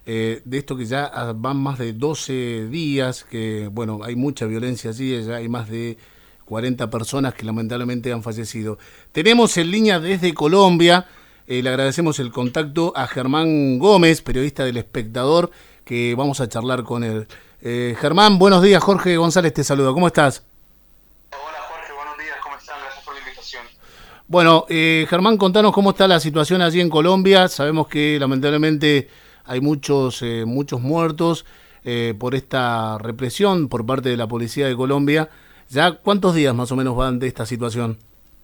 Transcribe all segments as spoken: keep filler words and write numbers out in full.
eh, de esto que ya van más de doce días, que bueno, hay mucha violencia allí, ya hay más de cuarenta personas que lamentablemente han fallecido. Tenemos en línea desde Colombia, eh, le agradecemos el contacto a Germán Gómez, periodista del Espectador, que vamos a charlar con él. Eh, Germán, buenos días, Jorge González te saluda, ¿cómo estás? Hola Jorge, buenos días, ¿cómo están? Gracias por la invitación. Bueno, eh, Germán, contanos cómo está la situación allí en Colombia. Sabemos que lamentablemente hay muchos, eh, muchos muertos eh, por esta represión por parte de la policía de Colombia. ¿Ya cuántos días más o menos van de esta situación?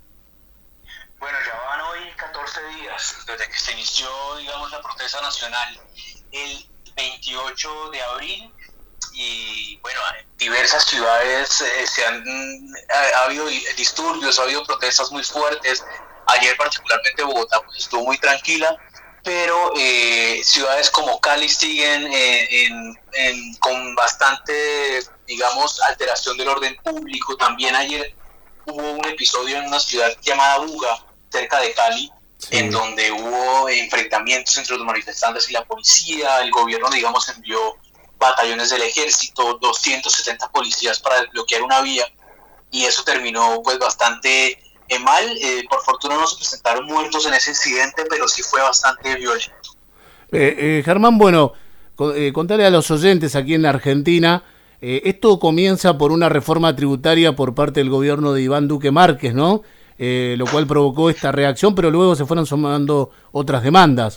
Bueno, ya van hoy catorce días desde que se inició, digamos, la protesta nacional el veintiocho de abril y, bueno, en diversas ciudades eh, se han, ha, ha habido disturbios, ha habido protestas muy fuertes. Ayer particularmente Bogotá pues, estuvo muy tranquila, pero eh, ciudades como Cali siguen eh, en, en, con bastante, digamos, alteración del orden público. También ayer hubo un episodio en una ciudad llamada Buga, cerca de Cali, sí, en donde hubo enfrentamientos entre los manifestantes y la policía. El gobierno, digamos, envió batallones del ejército, doscientos setenta policías para desbloquear una vía, y eso terminó pues bastante eh, mal. Eh, por fortuna no se presentaron muertos en ese incidente, pero sí fue bastante violento. Eh, eh, Germán, bueno, eh, contarle a los oyentes aquí en la Argentina, eh, esto comienza por una reforma tributaria por parte del gobierno de Iván Duque Márquez, ¿no? Eh, lo cual provocó esta reacción, pero luego se fueron sumando otras demandas.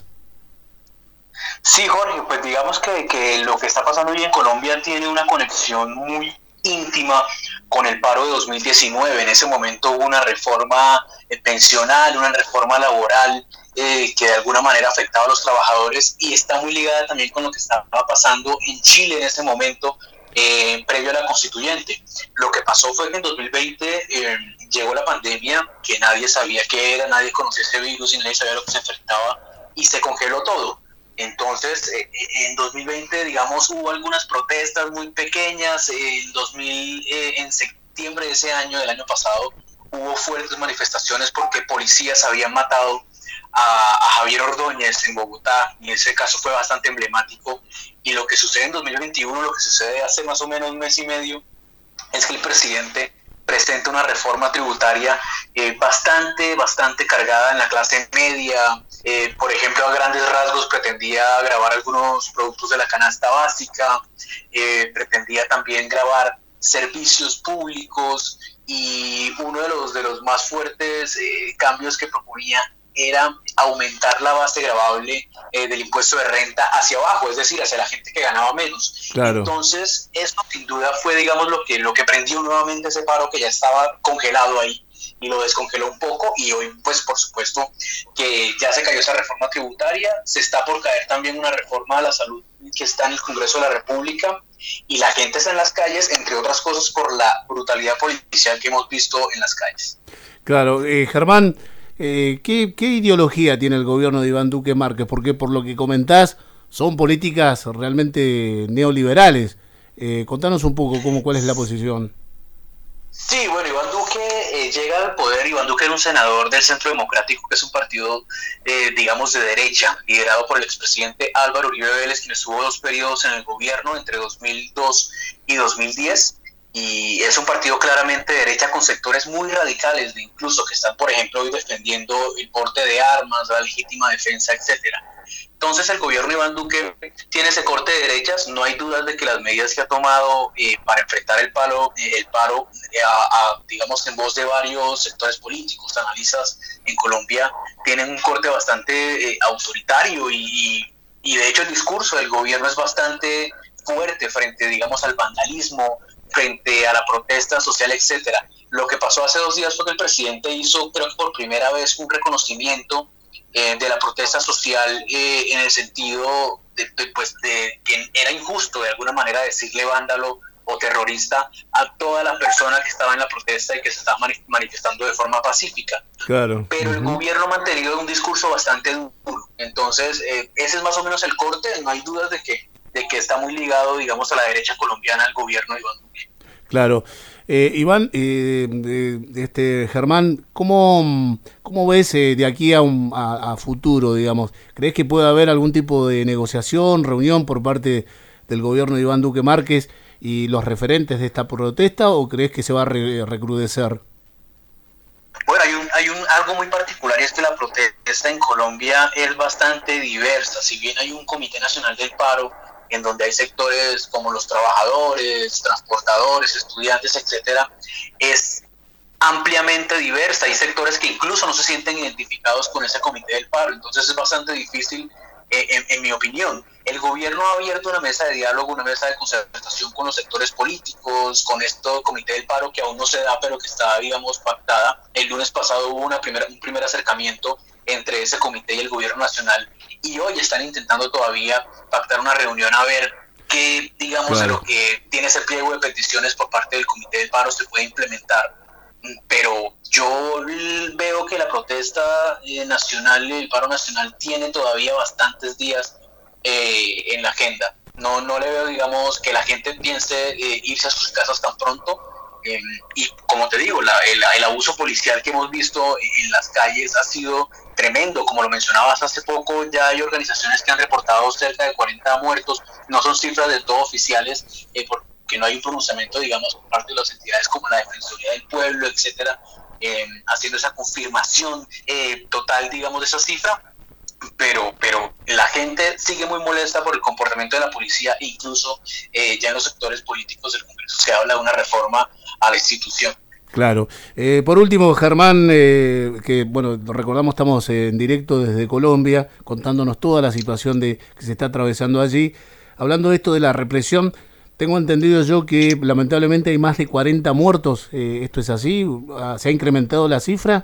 Sí, Jorge, pues digamos que, que lo que está pasando hoy en Colombia tiene una conexión muy íntima con el paro de dos mil diecinueve. En ese momento hubo una reforma pensional, una reforma laboral eh, que de alguna manera afectaba a los trabajadores, y está muy ligada también con lo que estaba pasando en Chile en ese momento, eh, previo a la constituyente. Lo que pasó fue que en dos mil veinte eh, llegó la pandemia, que nadie sabía qué era, nadie conocía ese virus y nadie sabía lo que se enfrentaba, y se congeló todo. Entonces, eh, en dos mil veinte, digamos, hubo algunas protestas muy pequeñas. En dos mil, eh, en septiembre de ese año, del año pasado, hubo fuertes manifestaciones porque policías habían matado a, a Javier Ordóñez en Bogotá, y ese caso fue bastante emblemático. Y lo que sucede en dos mil veintiuno, lo que sucede hace más o menos un mes y medio, es que el presidente presenta una reforma tributaria eh, bastante, bastante cargada en la clase media. Eh, por ejemplo, a grandes rasgos pretendía gravar algunos productos de la canasta básica, eh, pretendía también gravar servicios públicos, y uno de los, de los más fuertes eh, cambios que proponía era aumentar la base gravable eh, del impuesto de renta hacia abajo, es decir, hacia la gente que ganaba menos. Claro. Entonces, eso sin duda fue, digamos, lo que, lo que prendió nuevamente ese paro que ya estaba congelado ahí, y lo descongeló un poco. Y hoy, pues, por supuesto, que ya se cayó esa reforma tributaria, se está por caer también una reforma a la salud que está en el Congreso de la República, y la gente está en las calles, entre otras cosas, por la brutalidad policial que hemos visto en las calles. Claro, eh, Germán, Eh, ¿qué, ¿qué ideología tiene el gobierno de Iván Duque Márquez? Porque por lo que comentás, son políticas realmente neoliberales. Eh, contanos un poco cómo, cuál es la posición. Sí, bueno, Iván Duque eh, llega al poder. Iván Duque era un senador del Centro Democrático, que es un partido, eh, digamos, de derecha, liderado por el expresidente Álvaro Uribe Vélez, quien estuvo dos periodos en el gobierno, entre dos mil dos y dos mil diez. Y es un partido claramente de derecha, con sectores muy radicales, incluso que están, por ejemplo, hoy defendiendo el porte de armas, la legítima defensa, etcétera. Entonces, el gobierno de Iván Duque tiene ese corte de derechas. No hay dudas de que las medidas que ha tomado eh, para enfrentar el paro, eh, el paro eh, a, a, digamos, en voz de varios sectores políticos, analistas en Colombia, tienen un corte bastante eh, autoritario, y, y, y de hecho el discurso del gobierno es bastante fuerte frente, digamos, al vandalismo, frente a la protesta social, etcétera. Lo que pasó hace dos días fue que el presidente hizo, creo que por primera vez, un reconocimiento eh, de la protesta social, eh, en el sentido de, de, pues, de que era injusto de alguna manera decirle vándalo o terrorista a toda la persona que estaba en la protesta y que se estaba manifestando de forma pacífica. Claro. Pero uh-huh. El gobierno ha mantenido un discurso bastante duro. Entonces, eh, ese es más o menos el corte. No hay dudas de que de que está muy ligado, digamos, a la derecha colombiana, al gobierno de Iván Duque. Claro. Eh, Iván, eh, de, este Germán, ¿cómo, cómo ves eh, de aquí a, un, a, a futuro, digamos? ¿Crees que puede haber algún tipo de negociación, reunión por parte del gobierno de Iván Duque Márquez y los referentes de esta protesta, o crees que se va a re, recrudecer? Bueno, hay, un, hay un, algo muy particular, y es que la protesta en Colombia es bastante diversa. Si bien hay un Comité Nacional del Paro, en donde hay sectores como los trabajadores, transportadores, estudiantes, etcétera, es ampliamente diversa. Hay sectores que incluso no se sienten identificados con ese Comité del Paro, entonces es bastante difícil, eh, en, en mi opinión. El gobierno ha abierto una mesa de diálogo, una mesa de concertación con los sectores políticos, con este Comité del Paro que aún no se da, pero que está, digamos, pactada. El lunes pasado hubo una primera, un primer acercamiento entre ese comité y el gobierno nacional, y hoy están intentando todavía pactar una reunión a ver qué, digamos, claro, de lo que tiene ese pliego de peticiones por parte del Comité del Paro se puede implementar. Pero yo veo que la protesta eh, nacional, el paro nacional, tiene todavía bastantes días eh, en la agenda. No, no le veo, digamos, que la gente piense eh, irse a sus casas tan pronto. Eh, y como te digo, la, el, el abuso policial que hemos visto en las calles ha sido tremendo. Como lo mencionabas hace poco, ya hay organizaciones que han reportado cerca de cuarenta muertos. No son cifras del todo oficiales, eh, porque no hay un pronunciamiento, digamos, por parte de las entidades como la Defensoría del Pueblo, etcétera, eh, haciendo esa confirmación eh, total, digamos, de esa cifra. Pero, pero la gente sigue muy molesta por el comportamiento de la policía, e incluso eh, ya en los sectores políticos del Congreso se habla de una reforma a la institución. Claro. Eh, por último, Germán, eh, que bueno, recordamos, estamos en directo desde Colombia, contándonos toda la situación de que se está atravesando allí. Hablando de esto de la represión, tengo entendido yo que lamentablemente hay más de cuarenta muertos. Eh, ¿Esto es así? ¿Se ha incrementado la cifra?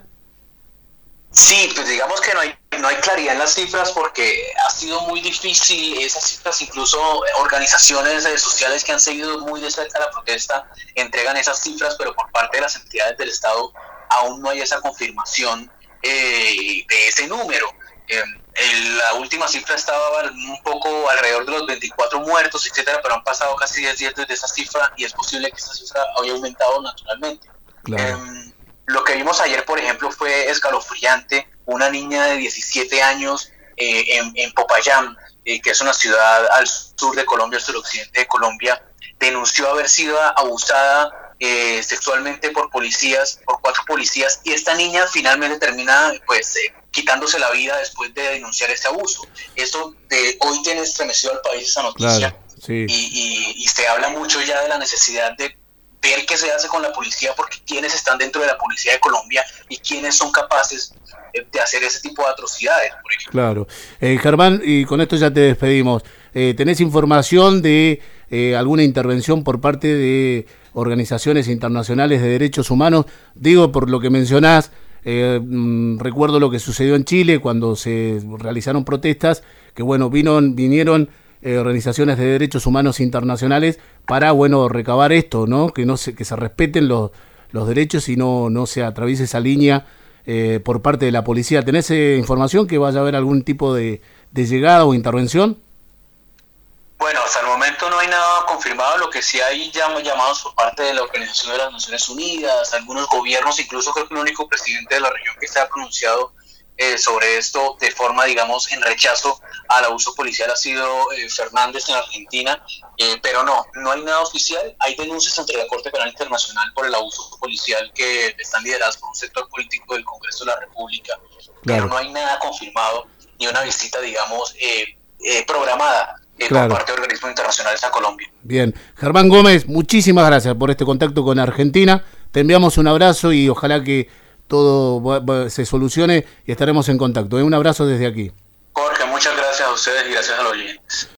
Sí, pues digamos que no hay, no hay claridad en las cifras porque ha sido muy difícil esas cifras. Incluso organizaciones sociales que han seguido muy de cerca la protesta entregan esas cifras, pero por parte de las entidades del Estado aún no hay esa confirmación eh, de ese número. Eh, el, la última cifra estaba un poco alrededor de los veinticuatro muertos, etcétera, pero han pasado casi diez días desde esa cifra y es posible que esa cifra haya aumentado naturalmente. Claro. Eh, Lo que vimos ayer, por ejemplo, fue escalofriante. Una niña de diecisiete años eh, en, en Popayán, eh, que es una ciudad al sur de Colombia, al suroccidente de Colombia, denunció haber sido abusada eh, sexualmente por policías, por cuatro policías, y esta niña finalmente termina pues eh, quitándose la vida después de denunciar ese abuso. Eso de hoy tiene estremecido al país esa noticia. Claro, sí. y, y, y se habla mucho ya de la necesidad de ver qué se hace con la policía, porque quiénes están dentro de la policía de Colombia y quiénes son capaces de hacer ese tipo de atrocidades, por ejemplo. Claro. Eh, Germán, y con esto ya te despedimos. Eh, ¿Tenés información de eh, alguna intervención por parte de organizaciones internacionales de derechos humanos? Digo, por lo que mencionás, eh, mmm, recuerdo lo que sucedió en Chile cuando se realizaron protestas, que bueno, vino, vinieron Eh, organizaciones de derechos humanos internacionales para, bueno, recabar esto, ¿no? Que no se, que se respeten los, los derechos y no, no se atraviese esa línea eh, por parte de la policía. ¿Tenés eh, información que vaya a haber algún tipo de, de llegada o intervención? Bueno, hasta el momento no hay nada confirmado. Lo que sí hay llamados por parte de la Organización de las Naciones Unidas, algunos gobiernos, incluso creo que el único presidente de la región que se ha pronunciado Eh, sobre esto de forma, digamos, en rechazo al abuso policial ha sido eh, Fernández en Argentina, eh, pero no, no hay nada oficial. Hay denuncias ante la Corte Penal Internacional por el abuso policial que están lideradas por un sector político del Congreso de la República, claro, pero no hay nada confirmado ni una visita, digamos, eh, eh, programada eh, claro, por parte de organismos internacionales a Colombia. Bien, Germán Gómez, muchísimas gracias por este contacto con Argentina. Te enviamos un abrazo y ojalá que todo se solucione y estaremos en contacto. Un abrazo desde aquí. Jorge, muchas gracias a ustedes y gracias a los oyentes.